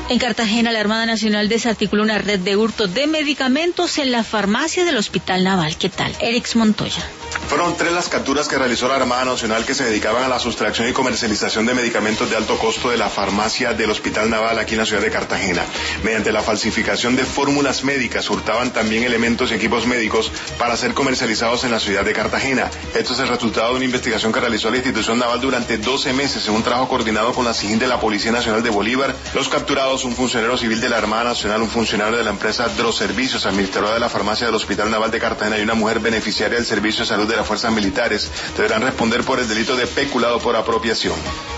En Cartagena, la Armada Nacional desarticuló una red de hurto de medicamentos en la farmacia del Hospital Naval. ¿Qué tal? Erix Montoya. Fueron 3 las capturas que realizó la Armada Nacional que se dedicaban a la sustracción y comercialización de medicamentos de alto costo de la farmacia del Hospital Naval aquí en la ciudad de Cartagena. Mediante la falsificación de fórmulas médicas, hurtaban también elementos y equipos médicos para ser comercializados en la ciudad de Cartagena. Esto es el resultado de una investigación que realizó la institución naval durante 12 meses en un trabajo coordinado con la SIJIN de la Policía Nacional de Bolívar. Los capturados, un funcionario civil de la Armada Nacional, un funcionario de la empresa Droservicios, administradora de la farmacia del Hospital Naval de Cartagena, y una mujer beneficiaria del Servicio de Salud de las Fuerzas Militares, deberán responder por el delito de peculado por apropiación.